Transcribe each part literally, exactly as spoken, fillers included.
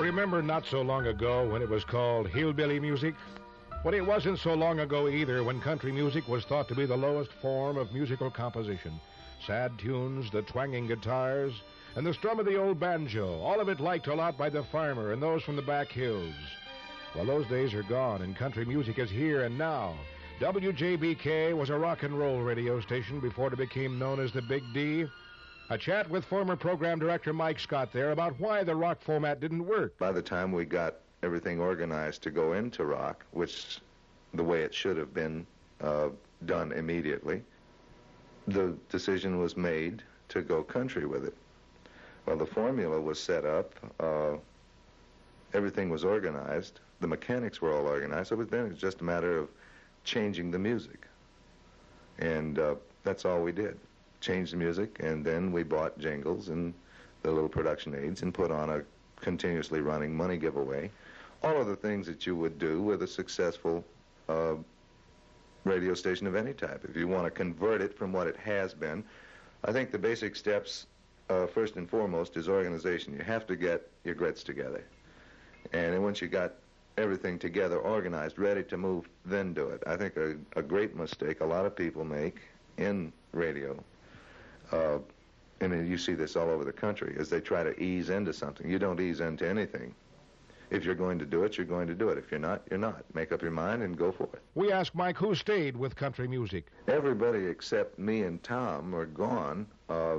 Remember not so long ago when it was called hillbilly music? Well, it wasn't so long ago either when country music was thought to be the lowest form of musical composition. Sad tunes, the twanging guitars, and the strum of the old banjo, all of it liked a lot by the farmer and those from the back hills. Well, those days are gone, and country music is here and now. W J B K was a rock and roll radio station before it became known as the Big D. A chat with former program director Mike Scott there about why the rock format didn't work. By the time we got everything organized to go into rock, which the way it should have been uh, done immediately, the decision was made to go country with it. Well, the formula was set up. Uh, everything was organized. The mechanics were all organized. So it was, then it was just a matter of changing the music. And uh, that's all we did. Changed the music, and then we bought jingles and the little production aids and put on a continuously running money giveaway. All of the things that you would do with a successful uh, radio station of any type. If you want to convert it from what it has been, I think the basic steps, uh, first and foremost, is organization. You have to get your grits together. And then once you got everything together, organized, ready to move, then do it. I think a, a great mistake a lot of people make in radio, uh, and you see this all over the country, is they try to ease into something. You don't ease into anything. If you're going to do it, you're going to do it. If you're not, you're not. Make up your mind and go for it. We asked Mike who stayed with country music. Everybody except me and Tom are gone. Uh,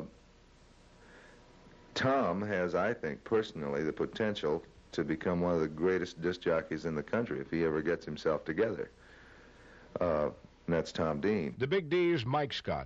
Tom has, I think, personally, the potential to become one of the greatest disc jockeys in the country if he ever gets himself together. Uh, and that's Tom Dean. The Big D's Mike Scott.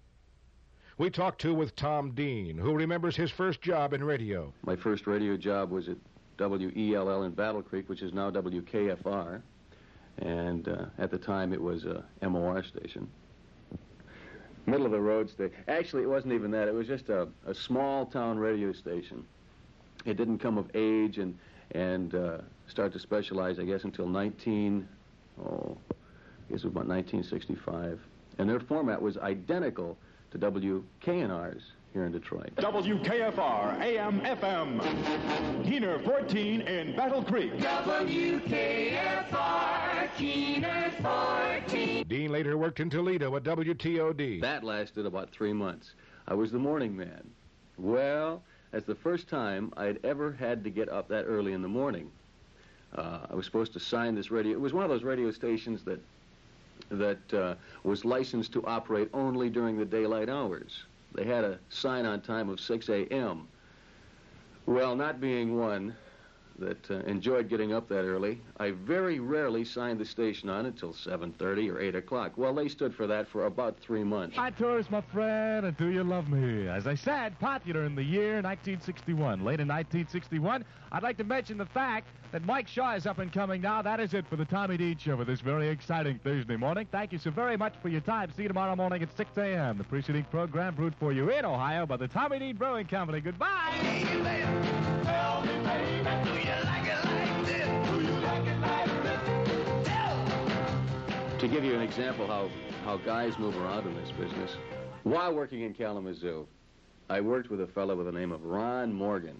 We talked to with Tom Dean, who remembers his first job in radio. My first radio job was at W E L L in Battle Creek, which is now W K F R. And uh, at the time, it was a M O R station. Middle of the road station. Actually, it wasn't even that. It was just a, a small-town radio station. It didn't come of age and and uh, start to specialize, I guess, until nineteen, oh, I guess it was about nineteen sixty-five. And their format was identical to W K N R's here in Detroit. W K F R, A M F M, Keener fourteen in Battle Creek. W K F R, Keener fourteen. Dean later worked in Toledo at W T O D. That lasted about three months. I was the morning man. Well, that's the first time I'd ever had to get up that early in the morning. Uh, I was supposed to sign this radio. It was one of those radio stations that that uh, was licensed to operate only during the daylight hours. They had a sign-on time of six A M Well, not being one that uh, enjoyed getting up that early, I very rarely signed the station on until seven thirty or eight o'clock. Well, they stood for that for about three months. Hi, tourists, my friend, and do you love me? As I said, popular in the year nineteen sixty-one. Late in nineteen sixty-one, I'd like to mention the fact that Mike Shaw is up and coming now. That is it for the Tommy Dean Show for this very exciting Thursday morning. Thank you so very much for your time. See you tomorrow morning at six A M The preceding program brewed for you in Ohio by the Tommy Dean Brewing Company. Goodbye. See you later. Tell me, baby, do you like it like this? Do you like it like this? Tell. To give you an example how, how guys move around in this business, while working in Kalamazoo, I worked with a fellow with the name of Ron Morgan,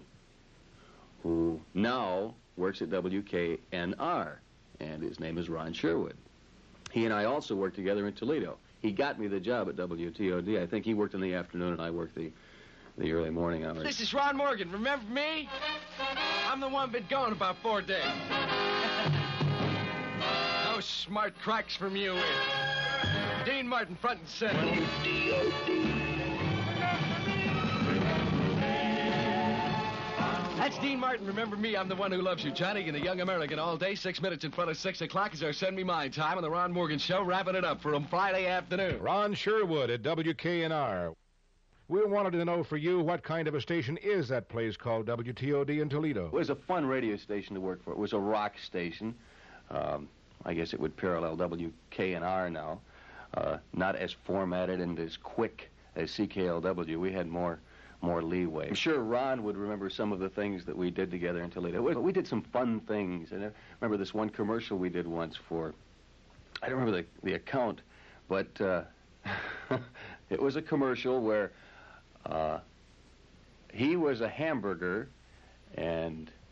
who now works at W K N R, and his name is Ron Sherwood. He and I also worked together in Toledo. He got me the job at W T O D. I think he worked in the afternoon and I worked the, the early morning hours. This is Ron Morgan. Remember me? I'm the one been gone about four days. No smart cracks from you. Dean Martin, front and center. W T O D. That's Dean Martin. Remember me, I'm the one who loves you. Johnny and the Young American all day. Six minutes in front of six o'clock is our Send Me Mine time on the Ron Morgan Show, wrapping it up for a Friday afternoon. Ron Sherwood at W K N R. We wanted to know for you what kind of a station is that place called W T O D in Toledo. It was a fun radio station to work for. It was a rock station. Um, I guess it would parallel W K N R now. Uh, not as formatted and as quick as C K L W. We had more more leeway. I'm sure Ron would remember some of the things that we did together in Toledo. We, we did some fun things. And I remember this one commercial we did once for, I don't remember the, the account, but uh, it was a commercial where uh, he was a hamburger and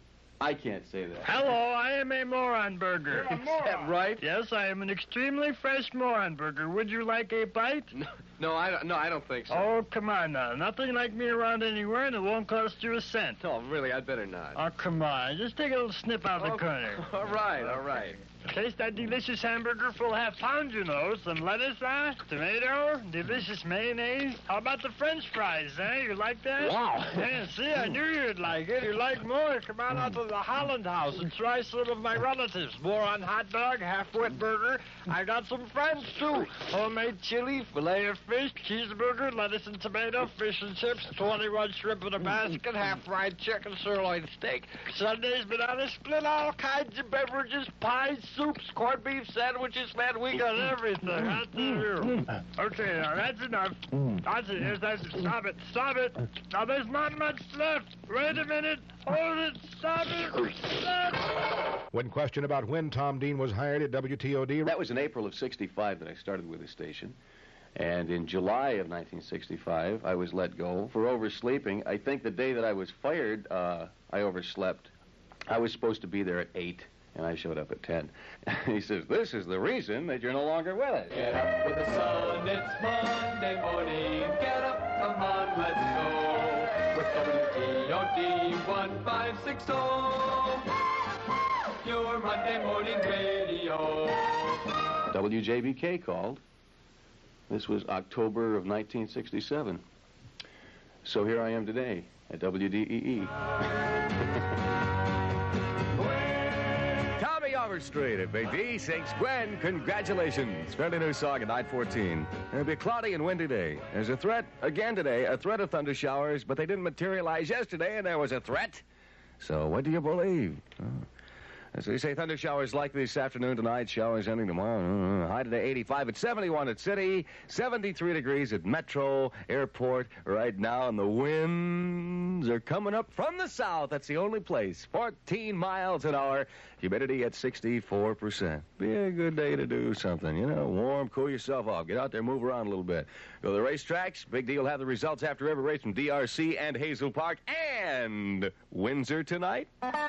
I can't say that. Hello, I am a moron burger. Is that right? Yes, I am an extremely fresh moron burger. Would you like a bite? No, no, I don't, no, I don't think so. Oh, come on now. Nothing like me around anywhere, and it won't cost you a cent. Oh, really, I'd better not. Oh, come on. Just take a little snip out of the Oh, corner. All right, all right. Taste that delicious hamburger full half pound, you know. Some lettuce, huh? Tomato, delicious mayonnaise. How about the French fries, eh? You like that? Wow. Yeah, see, I knew you'd like it. You like more? Come on out to the Holland House and try some of my relatives. More on hot dog, half-wet burger. I got some friends, too. Homemade chili, filet of fish, cheeseburger, lettuce and tomato, fish and chips, twenty-one shrimp in a basket, half-fried chicken, sirloin steak. Sunday's banana split, all kinds of beverages, pies, soups, corned beef sandwiches, man, we got everything. I tell you. Okay, now that's enough. That's it. Here's that. Stop it. Stop it. Now there's not much left. Wait a minute. Hold it. Stop it. Stop. When questioned about when Tom Dean was hired at W T O D, That was in April of sixty-five that I started with the station. And in July of nineteen sixty-five, I was let go for oversleeping. I think the day that I was fired, uh, I overslept. I was supposed to be there at eight. And I showed up at ten. He says, this is the reason that you're no longer with us. Get up with the sun, it's Monday morning. Get up, come on, let's go. With W T O D one five six zero. Your Monday morning radio. W J B K called. This was October of nineteen sixty-seven. So here I am today at W D E E. Tommy Overstreet at B D sings Gwen, congratulations. Fairly new song at nine fourteen. It'll be a cloudy and windy day. There's a threat again today, a threat of thunder showers, but they didn't materialize yesterday, and there was a threat. So what do you believe? Oh. As we say, thunder showers likely this afternoon, tonight, showers ending tomorrow. Uh, high today, eighty-five at seventy-one at City, seventy-three degrees at Metro Airport right now, and the winds are coming up from the south. That's the only place. fourteen miles an hour, humidity at sixty-four percent. Be a good day to do something, you know, warm, cool yourself off. Get out there, move around a little bit. Go to the racetracks. Big deal, have the results after every race from D R C and Hazel Park and Windsor tonight.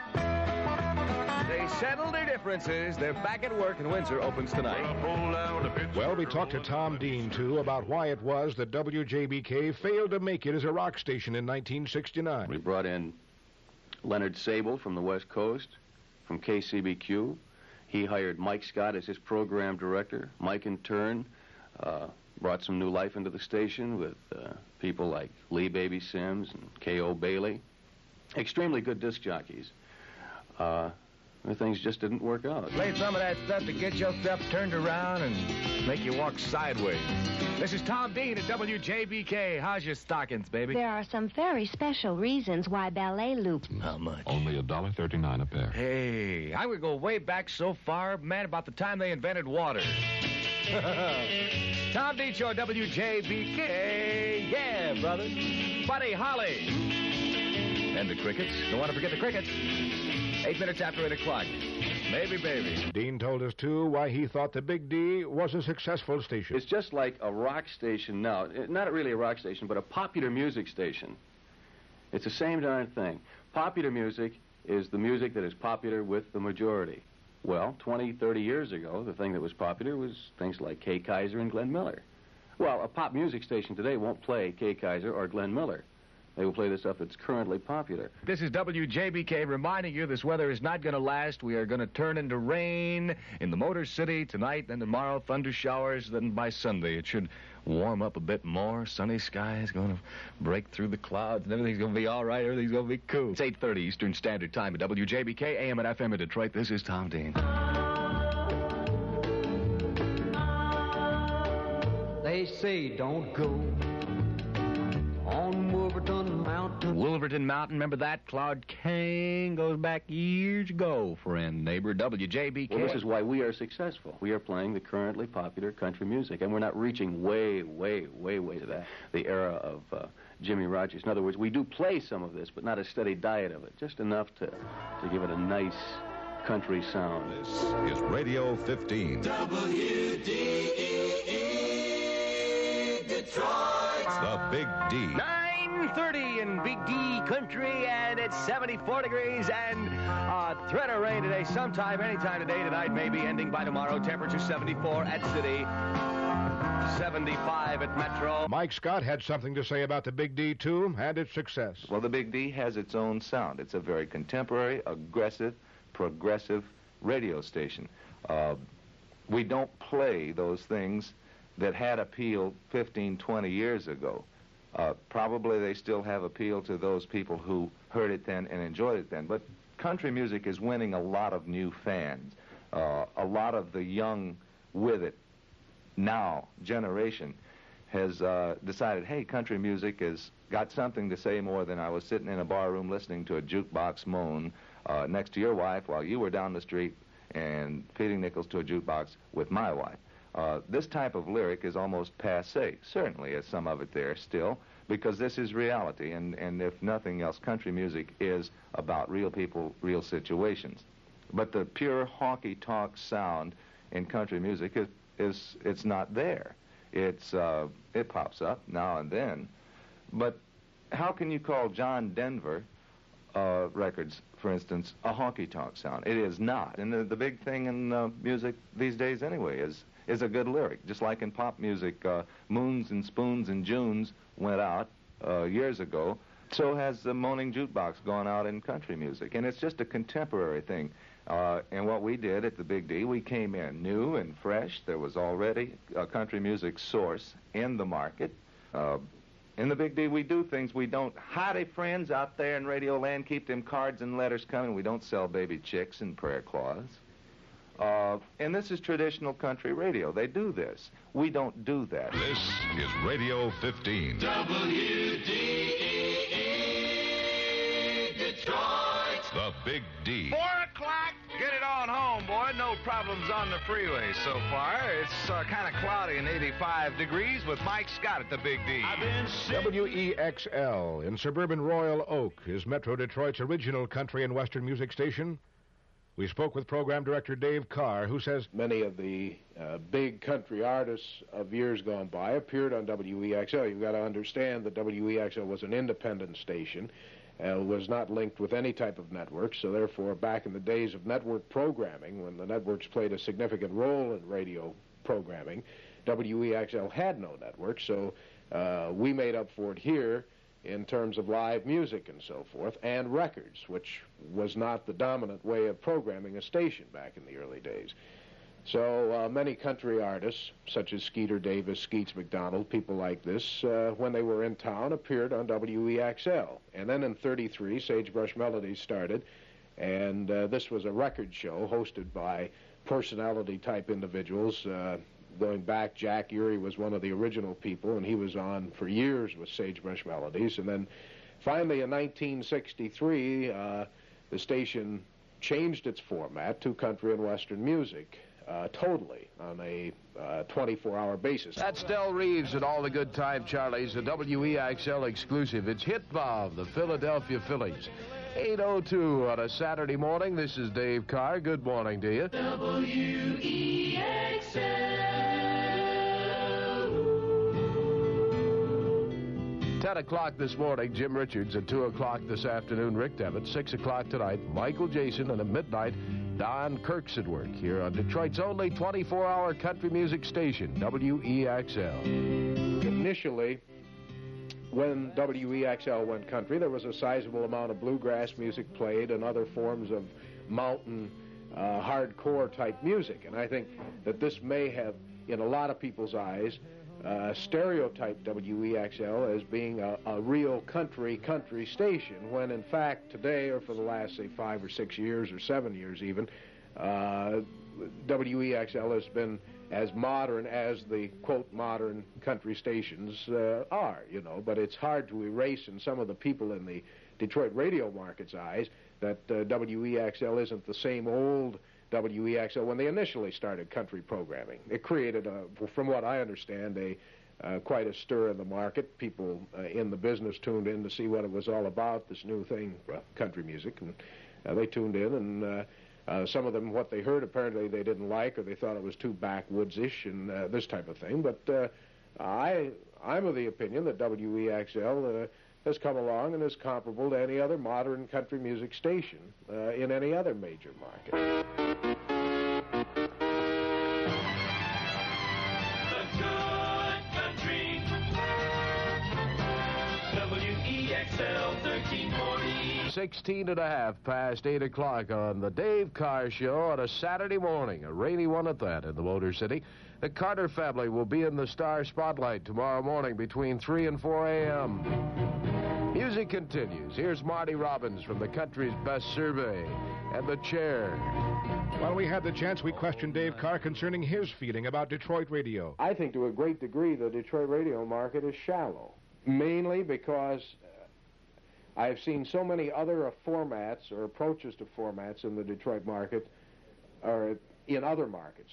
They settled their differences. They're back at work, and Windsor opens tonight. well, we talked to Tom Dean, too, about why it was that W J B K failed to make it as a rock station in nineteen sixty-nine. We brought in Leonard Sable from the West Coast, from K C B Q. He hired Mike Scott as his program director. Mike, in turn, uh, brought some new life into the station with uh, people like Lee Baby Sims and K O Bailey. Extremely good disc jockeys. Uh, things just didn't work out. Play some of that stuff to get yourself turned around and make you walk sideways. This is Tom Dean at W J B K. How's your stockings, baby? There are some very special reasons why ballet loops. How much? Only a dollar thirty-nine a pair. Hey, I would go way back so far, man, about the time they invented water. Tom Dean Show, W J B K. Yeah, brother. Buddy Holly. And the crickets. Don't want to forget the crickets. Eight minutes after eight o'clock. Maybe, baby. Dean told us, too, why he thought the Big D was a successful station. It's just like a rock station now. Not really a rock station, but a popular music station. It's the same darn thing. Popular music is the music that is popular with the majority. Well, twenty, thirty years ago, the thing that was popular was things like Kay Kaiser and Glenn Miller. Well, a pop music station today won't play Kay Kaiser or Glenn Miller. They will play the stuff that's currently popular. This is W J B K reminding you this weather is not going to last. We are going to turn into rain in the Motor City tonight, then tomorrow, thunder showers. Then by Sunday, it should warm up a bit more. Sunny skies going to break through the clouds, and everything's going to be all right. Everything's going to be cool. It's eight thirty Eastern Standard Time at W J B K, A M and F M in Detroit. This is Tom Dean. They say don't go on Wolverton Mountain. Wolverton Mountain, remember that? Claude King goes back years ago, friend, neighbor, W J B K. Well, this is why we are successful. We are playing the currently popular country music, and we're not reaching way, way, way, way to that, the era of uh, Jimmy Rogers. In other words, we do play some of this, but not a steady diet of it, just enough to, to give it a nice country sound. This is Radio fifteen. W D E E Detroit. The Big D. Nine nine thirty in Big D Country, and it's seventy-four degrees, and a threat of rain today, sometime, anytime today, tonight, maybe ending by tomorrow. Temperature seventy-four at City, seventy-five at Metro. Mike Scott had something to say about the Big D, too, and its success. Well, the Big D has its own sound. It's a very contemporary, aggressive, progressive radio station. Uh, we don't play those things that had appeal fifteen, twenty years ago. Uh, probably they still have appeal to those people who heard it then and enjoyed it then. But country music is winning a lot of new fans. Uh, a lot of the young with it now generation has uh, decided, hey, country music has got something to say more than I was sitting in a bar room listening to a jukebox moan uh, next to your wife while you were down the street and feeding nickels to a jukebox with my wife. Uh, this type of lyric is almost passé. Certainly is some of it there still, because this is reality, and, and if nothing else, country music is about real people, real situations. But the pure honky-tonk sound in country music is, is it's not there. It's, uh, it pops up now and then. But how can you call John Denver uh, records, for instance, a honky-tonk sound? It is not. And the, the big thing in uh, music these days anyway is is a good lyric. Just like in pop music, uh, Moons and Spoons and Junes went out uh, years ago. So has the moaning jukebox gone out in country music. And it's just a contemporary thing. Uh, and what we did at the Big D, we came in new and fresh. There was already a country music source in the market. Uh, in the Big D, we do things we don't. Howdy, friends out there in Radio Land. Keep them cards and letters coming. We don't sell baby chicks and prayer claws. Uh, and this is traditional country radio. They do this. We don't do that. This is Radio fifteen. W D E E Detroit. The Big D. Four o'clock. Get it on home, boy. No problems on the freeway so far. It's uh, kind of cloudy and eighty-five degrees with Mike Scott at the Big D. I've been W E X L in suburban Royal Oak is Metro Detroit's original country and western music station. We spoke with program director Dave Carr, who says many of the uh, big country artists of years gone by appeared on W E X L. You've got to understand that W E X L was an independent station, uh, was not linked with any type of network, so therefore back in the days of network programming, when the networks played a significant role in radio programming, W E X L had no network, so uh, we made up for it here in terms of live music and so forth, and records, which was not the dominant way of programming a station back in the early days. So uh, many country artists, such as Skeeter Davis, Skeets McDonald, people like this, uh, when they were in town, appeared on W E X L. And then in thirty-three, Sagebrush Melodies started, and uh, this was a record show hosted by personality-type individuals. Uh, Going back, Jack Urey was one of the original people, and he was on for years with Sagebrush Melodies. And then finally in nineteen sixty-three, uh, the station changed its format to country and western music, uh, totally, on a uh, twenty-four hour basis. That's Del Reeves and all the good time Charlies, the W E X L exclusive. It's Hit Bob, the Philadelphia Phillies. eight oh two on a Saturday morning. This is Dave Carr. Good morning to you. W E X L. ten o'clock this morning, Jim Richards. At two o'clock this afternoon, Rick Devitt. six o'clock tonight, Michael Jason. And at midnight, Don Kirk's at work here on Detroit's only twenty-four hour country music station, W E X L. Initially, when W E X L went country, there was a sizable amount of bluegrass music played and other forms of mountain uh, hardcore type music. And I think that this may have, in a lot of people's eyes, uh, stereotyped W E X L as being a, a real country country station, when in fact today, or for the last, say, five or six years or seven years even, uh, W E X L has been as modern as the, quote, modern country stations uh, are, you know. But it's hard to erase in some of the people in the Detroit radio market's eyes that uh, W E X L isn't the same old W E X L when they initially started country programming. It created, a, from what I understand, a uh, quite a stir in the market. People uh, in the business tuned in to see what it was all about, this new thing, uh, country music, and uh, they tuned in, and uh, uh, some of them, what they heard, apparently they didn't like, or they thought it was too backwoods-ish and uh, this type of thing. But uh, I I'm of the opinion that W E X L uh, has come along and is comparable to any other modern country music station uh, in any other major market. sixteen and a half past eight o'clock on the Dave Carr Show on a Saturday morning, a rainy one at that in the Motor City. The Carter family will be in the star spotlight tomorrow morning between three and four a.m. Music continues. Here's Marty Robbins from the country's best survey and the chair. While we had the chance, we questioned Dave Carr concerning his feeling about Detroit radio. I think to a great degree the Detroit radio market is shallow, mainly because I've seen so many other uh, formats or approaches to formats in the Detroit market, or in other markets,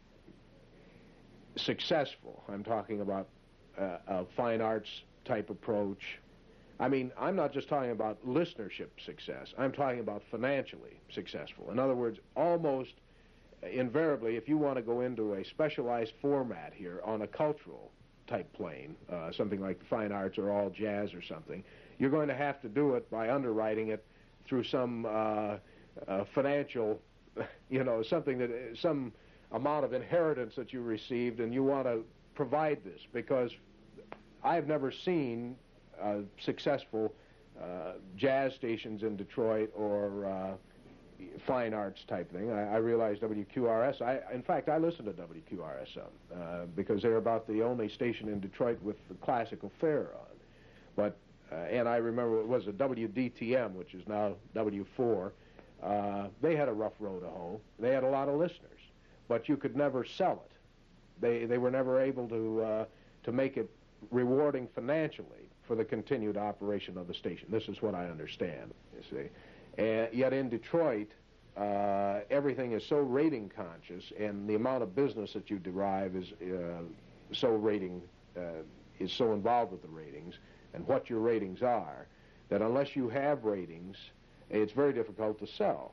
successful. I'm talking about uh, a fine arts type approach. I mean, I'm not just talking about listenership success. I'm talking about financially successful. In other words, almost invariably, if you want to go into a specialized format here on a cultural type plane, uh, something like fine arts or all jazz or something, you're going to have to do it by underwriting it through some uh, uh, financial, you know, something that, some amount of inheritance that you received, and you want to provide this, because I've never seen uh, successful uh, jazz stations in Detroit or uh, fine arts type thing. I, I realize W Q R S, I, in fact, I listen to W Q R S some, uh, because they're about the only station in Detroit with the classical fare on. But Uh, and I remember it was a W D T M, which is now W four. Uh, they had a rough road to hoe. They had a lot of listeners, but you could never sell it. They they were never able to uh, to make it rewarding financially for the continued operation of the station. This is what I understand, you see. And yet in Detroit, uh, everything is so rating conscious, and the amount of business that you derive is uh, so rating uh, is so involved with the ratings and what your ratings are, that unless you have ratings, it's very difficult to sell.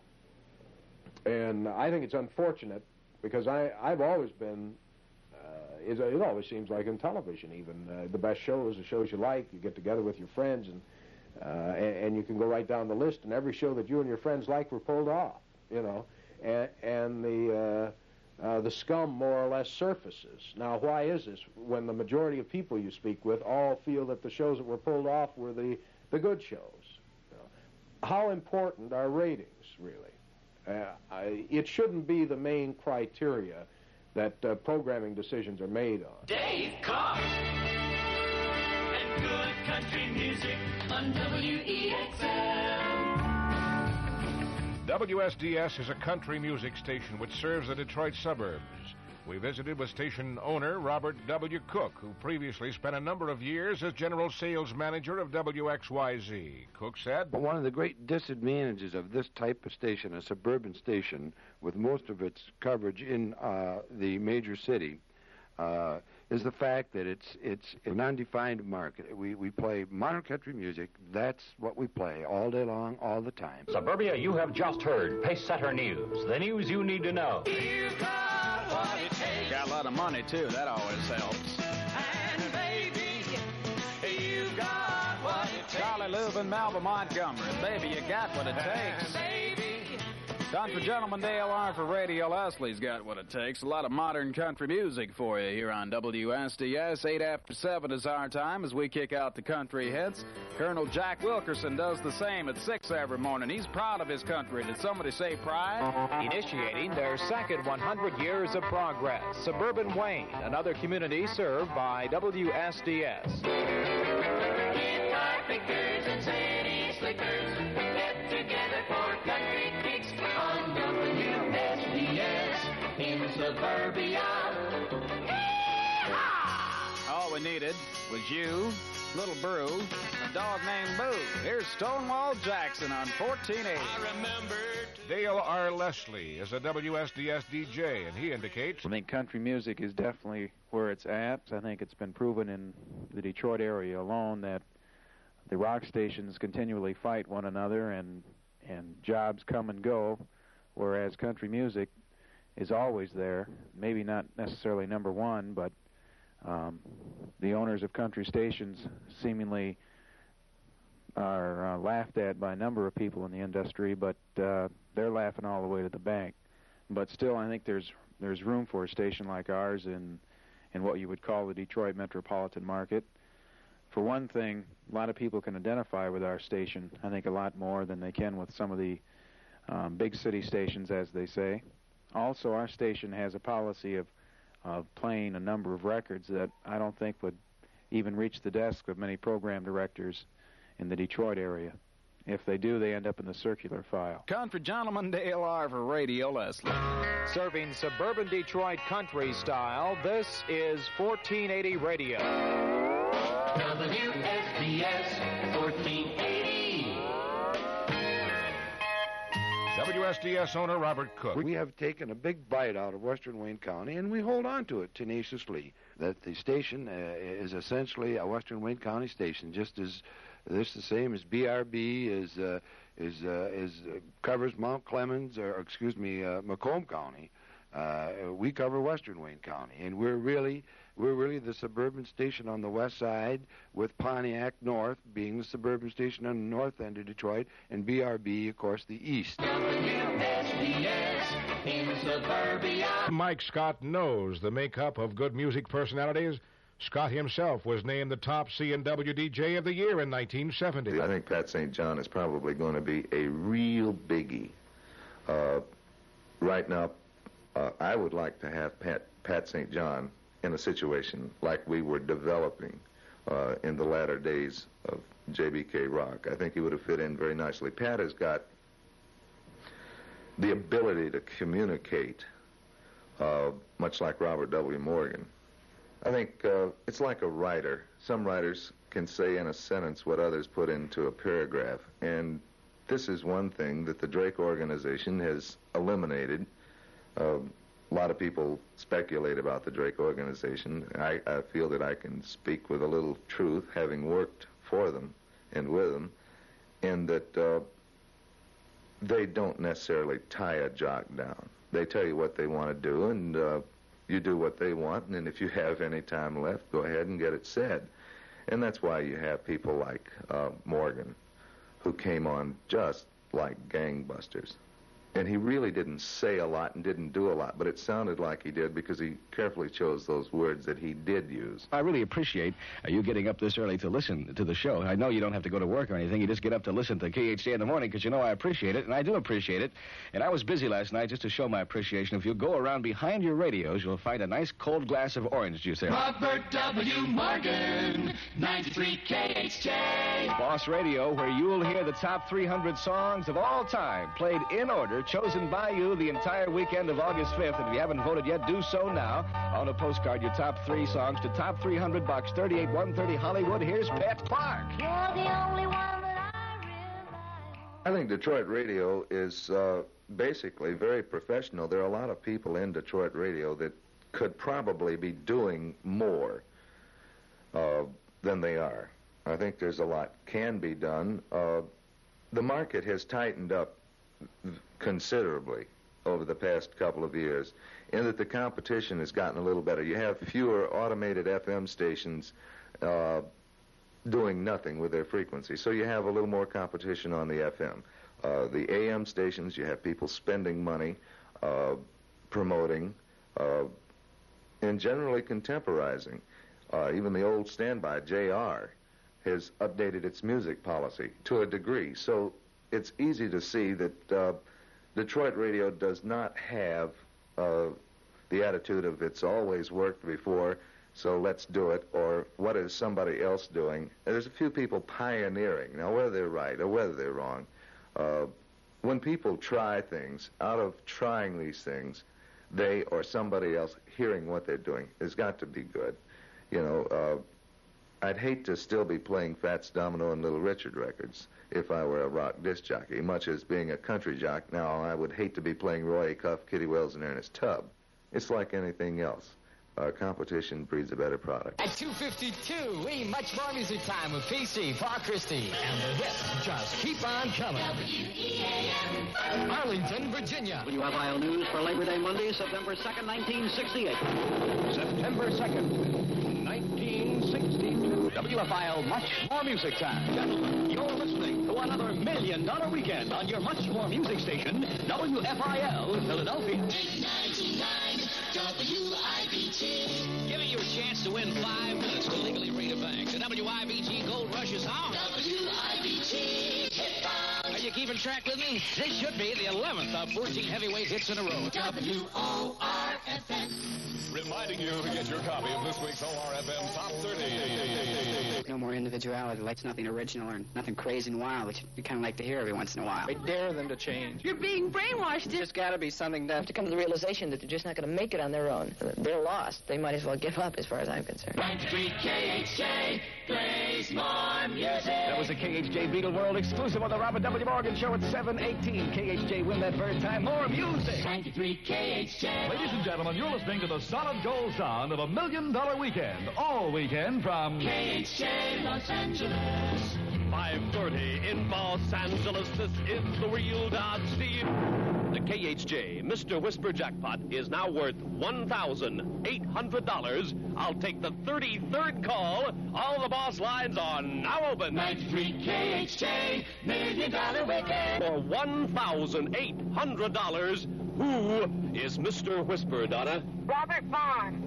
And I think it's unfortunate, because I, I've always been, uh, it, it always seems like in television even, uh, the best shows, the shows you like, you get together with your friends, and, uh, and, and you can go right down the list, and every show that you and your friends liked were pulled off, you know, and, and the... Uh, Uh, the scum more or less surfaces. Now, why is this? When the majority of people you speak with all feel that the shows that were pulled off were the, the good shows. You know, how important are ratings, really? Uh, I, it shouldn't be the main criteria that uh, programming decisions are made on. Dave Carr and good country music on W E X L. W S D S is a country music station which serves the Detroit suburbs. We visited with station owner Robert W. Cook, who previously spent a number of years as general sales manager of W X Y Z. Cook said, "But one of the great disadvantages of this type of station, a suburban station with most of its coverage in uh, the major city, uh, is the fact that it's it's a non-defined market. We we play modern country music. That's what we play all day long, all the time." Suburbia, you have just heard Pacesetter News, the news you need to know. You got what it takes. Got a lot of money, too. That always helps. And baby, you got what it takes. Charlie Leuven, Melba Montgomery. Baby, you got what it takes. Baby. Done for Gentleman Dale R for Radio Leslie's got what it takes. A lot of modern country music for you here on W S D S. Eight after seven is our time as we kick out the country hits. Colonel Jack Wilkerson does the same at six every morning. He's proud of his country. Did somebody say pride? Initiating their second one hundred years of progress. Suburban Wayne, another community served by W S D S. Guitar pickers and city slickers get together for country kicks on W S D S in suburbia. Yeehaw! All we needed was you, Little Brew, a dog named Boo. Here's Stonewall Jackson on fourteen eighty. I remember Dale R. Leslie is a W S D S D J, and he indicates, I think country music is definitely where it's at. I think it's been proven in the Detroit area alone that the rock stations continually fight one another, and and jobs come and go, whereas country music is always there. Maybe not necessarily number one, but Um, the owners of country stations seemingly are uh, laughed at by a number of people in the industry, but uh, they're laughing all the way to the bank. But still, I think there's there's room for a station like ours in in what you would call the Detroit metropolitan market. For one thing, a lot of people can identify with our station, I think a lot more than they can with some of the um, big city stations, as they say. Also, our station has a policy of, of playing a number of records that I don't think would even reach the desk of many program directors in the Detroit area. If they do, they end up in the circular file. Country Gentleman Dale R. for Radio Leslie. Serving suburban Detroit country style, this is fourteen eighty Radio. W S D S fourteen eighty. W S D S owner Robert Cook. We have taken a big bite out of Western Wayne County, and we hold on to it tenaciously. That the station uh, is essentially a Western Wayne County station, just as this the same as B R B is uh, is uh, is uh, covers Mount Clemens, or excuse me, uh, Macomb County. Uh, we cover Western Wayne County, and we're really we're really the suburban station on the west side, with Pontiac North being the suburban station on the north end of Detroit, and B R B, of course, the east. W S D S in suburbia. Mike Scott knows the makeup of good music personalities. Scott himself was named the top C and W D J of the year in nineteen seventy. I think Pat Saint John is probably going to be a real biggie. Uh, right now, uh, I would like to have Pat, Pat Saint John in a situation like we were developing uh, in the latter days of J B K Rock. I think he would have fit in very nicely. Pat has got the ability to communicate, uh, much like Robert W. Morgan. I think uh, it's like a writer. Some writers can say in a sentence what others put into a paragraph, and this is one thing that the Drake organization has eliminated. Uh, a lot of people speculate about the Drake organization. I, I feel that I can speak with a little truth, having worked for them and with them, in that uh, they don't necessarily tie a jock down. They tell you what they want to do, and uh, you do what they want, and then if you have any time left, go ahead and get it said. And that's why you have people like uh, Morgan, who came on just like gangbusters. And he really didn't say a lot and didn't do a lot, but it sounded like he did because he carefully chose those words that he did use. I really appreciate uh, you getting up this early to listen to the show. I know you don't have to go to work or anything. You just get up to listen to K H J in the morning because you know I appreciate it, and I do appreciate it. And I was busy last night just to show my appreciation. If you go around behind your radios, you'll find a nice cold glass of orange juice there. Robert W. Morgan, ninety-three K H J. Boss Radio, where you'll hear the top three hundred songs of all time, played in order, chosen by you the entire weekend of August fifth. And if you haven't voted yet, do so now. On a postcard, your top three songs to top three hundred bucks, thirty-eight one thirty Hollywood. Here's Pat Clark. You're the only one that I rely on. I think Detroit radio is uh, basically very professional. There are a lot of people in Detroit radio that could probably be doing more uh, than they are. I think there's a lot can be done. Uh, the market has tightened up considerably over the past couple of years, in that the competition has gotten a little better. You have fewer automated F M stations uh, doing nothing with their frequency, so you have a little more competition on the F M. Uh, the A M stations, you have people spending money, uh, promoting, uh, and generally contemporizing. Uh, even the old standby, J R, has updated its music policy to a degree. So it's easy to see that uh, Detroit radio does not have uh, the attitude of it's always worked before, so let's do it, or what is somebody else doing. There's a few people pioneering. Now, whether they're right or whether they're wrong, uh, when people try things, out of trying these things, they or somebody else hearing what they're doing has got to be good. You know, uh, I'd hate to still be playing Fats Domino and Little Richard records if I were a rock disc jockey, much as being a country jock now I would hate to be playing Roy Acuff, Kitty Wells, and Ernest Tubb. It's like anything else. Uh, competition breeds a better product. At two fifty-two, we much more music time with P C, Paul Christie, and the hits just keep on coming. W E A M. Arlington, Virginia. W F I L News for Labor Day Monday, September second, nineteen sixty-eight. September second. W F I L Much More Music Time. Gentlemen, you're listening to another Million Dollar Weekend on your Much More Music station, W F I L Philadelphia. ninety-nine W I B G. Giving you a chance to win five minutes to legally read a bank. The W I B G Gold Rush is on. W I B G Hit Bomb. Are you keeping track with me? This should be the eleventh of fourteen heavyweight hits in a row. W O R F M. Reminding you to get your copy of this week's O R F M Top thirty. No more individuality, likes nothing original or nothing crazy and wild, which you kind of like to hear every once in a while. I dare them to change. You're being brainwashed. There's got to be something that... to come to the realization that they're just not going to make it on their own. They're lost. They might as well give up as far as I'm concerned. ninety-three K H J plays more music. That was a K H J Beagle World exclusive on the Robert W. Morgan Show at seven eighteen. K H J win that third time. More music. ninety-three K H J. Ladies and gentlemen, you're listening to the solid gold sound of a million dollar weekend. All weekend from K H J Los Angeles. five thirty in Los Angeles. This is the real Dodge Steve. The K H J Mister Whisper jackpot is now worth one thousand eight hundred dollars. I'll take the thirty-third call. All the boss lines are now open. ninety-three K H J Million Dollar Weekend. For one thousand eight hundred dollars, who is Mister Whisper, Donna? Robert Vaughn.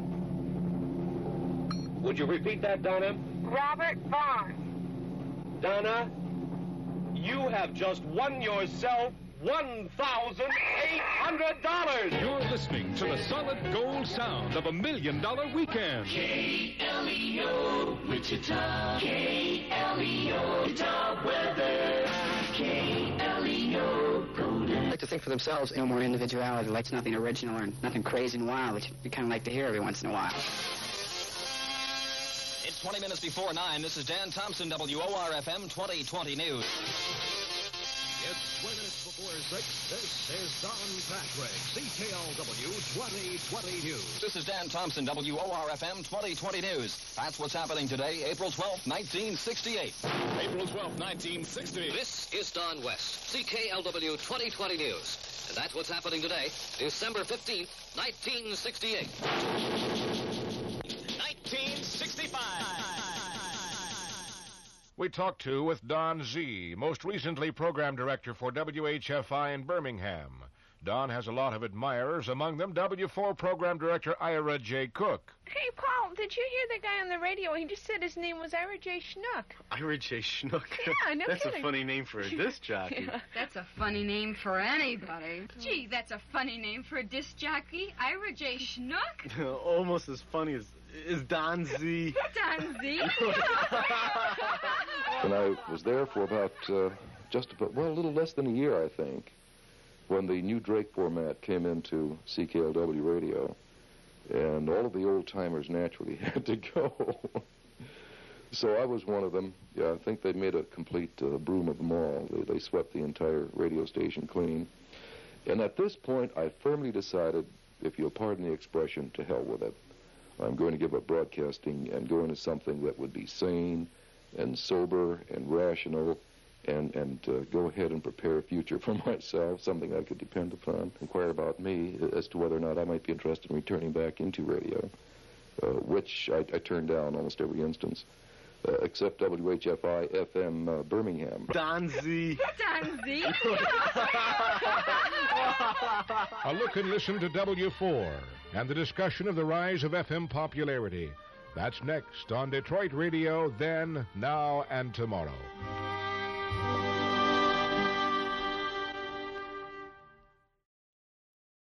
Would you repeat that, Donna? Robert Vaughn. Donna, you have just won yourself one thousand eight hundred dollars. You're listening to the solid gold sound of a million dollar weekend. K L E O Wichita. K L E O Utah weather. K L E O Golden. Like to think for themselves, no more individuality, likes nothing original or nothing crazy and wild, which you kind of like to hear every once in a while. It's twenty minutes before nine. This is Dan Thompson, W O R F M twenty twenty News. It's twenty minutes before six. This is Don Patrick, C K L W twenty twenty News. This is Dan Thompson, W O R F M twenty twenty News. That's what's happening today, April twelfth, nineteen sixty-eight. April twelfth, nineteen sixty. This is Don West, C K L W twenty twenty News. And that's what's happening today, December fifteenth, nineteen sixty-eight. nineteen sixty-five. We talked to with Don Z., most recently program director for W H F I in Birmingham. Don has a lot of admirers, among them W four program director Ira J. Cook. Hey, Paul, did you hear the guy on the radio? He just said his name was Ira J. Schnook. Ira J. Schnook? Yeah, no That's kidding. a funny name for a disc jockey. Yeah. That's a funny name for anybody. Gee, that's a funny name for a disc jockey. Ira J. Schnook? Almost as funny as is Don Z. Don Z? And I was there for about, uh, just about, well, a little less than a year, I think, when the new Drake format came into C K L W radio, and all of the old-timers naturally had to go. So I was one of them. Yeah, I think they made a complete uh, broom of them all. They, they swept the entire radio station clean. And at this point, I firmly decided, if you'll pardon the expression, to hell with it. I'm going to give up broadcasting and go into something that would be sane and sober and rational, and, and uh, go ahead and prepare a future for myself, something I could depend upon. Inquire about me as to whether or not I might be interested in returning back into radio, uh, which I, I turned down almost every instance, uh, except W H F I F M uh, Birmingham. Don Z. Don Z? A look and listen to W four and the discussion of the rise of F M popularity. That's next on Detroit Radio, Then, Now, and Tomorrow.